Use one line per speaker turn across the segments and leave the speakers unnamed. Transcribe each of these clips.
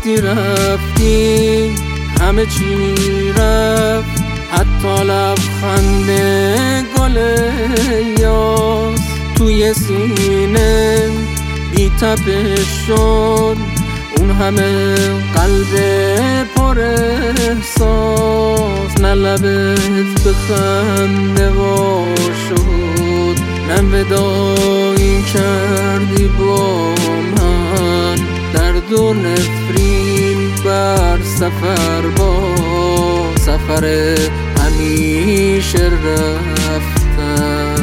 رفتی همه چی رفت، حتی لبخند گل یاس توی سینه بی تپش شد. اون همه قلب پر احساس، نه لبت بخنده وا شد، نه ودایی کردی با من. درد و نفرین بر سفر با سفر همیشه رفتن.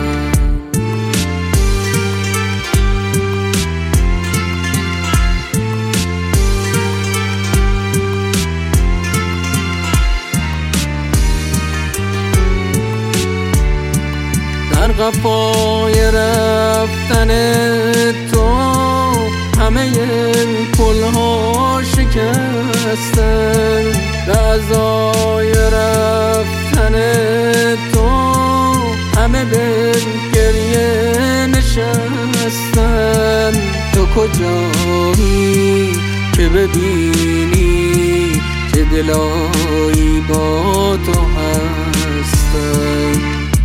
در قفای رفتن تو همه پل‌ها شکستن، رضای رفتن تو همه به گریه نشستن. تو کجایی که ببینی چه دلایی با تو هستن؟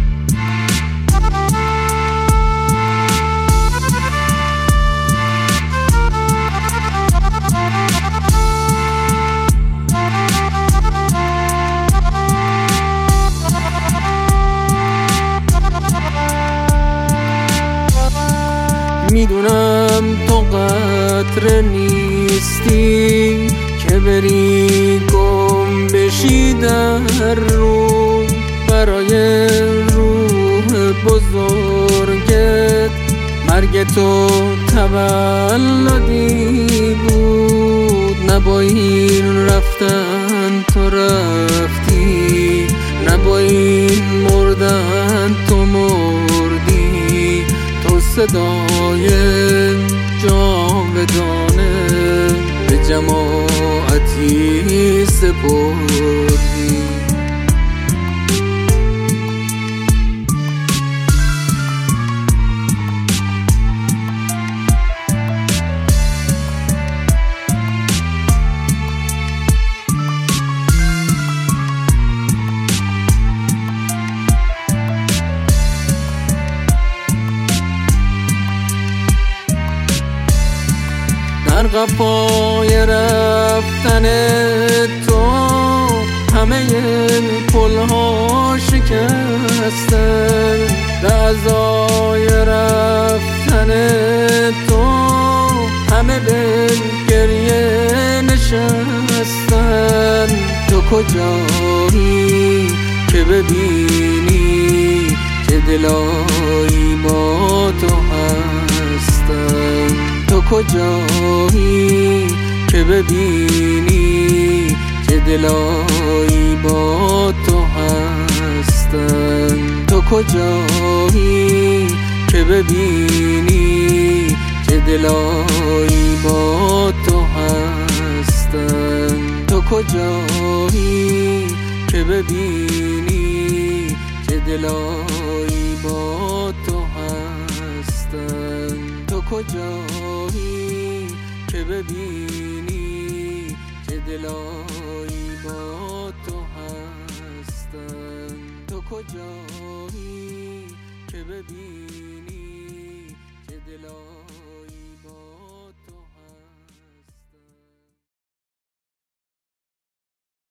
میدونم تو قطره نیستی که بری گم بشی در رو. برای روح بزرگت مرگ تو تولدی بود. نه با این رفتن تو رفتی، نه با این مردن تو مردی. تو صدای جاودانه به جماعتی سپردی. در قفای رفتن تو همه پل‌ها شکستن، رضای رفتن تو همه به گریه نشستن. تو کجایی که ببینی چه دلایی با تو هستن؟ تو کجایی که ببینی چه دلایی با تو هستن؟ تو کجایی که ببینی چه دلایی با تو هستن؟ تو کجایی که ببینی چه دلایی با تو هستن؟ تو کجایی که ببینی چه دلایی با تو هستن؟ تو کجایی که ببینی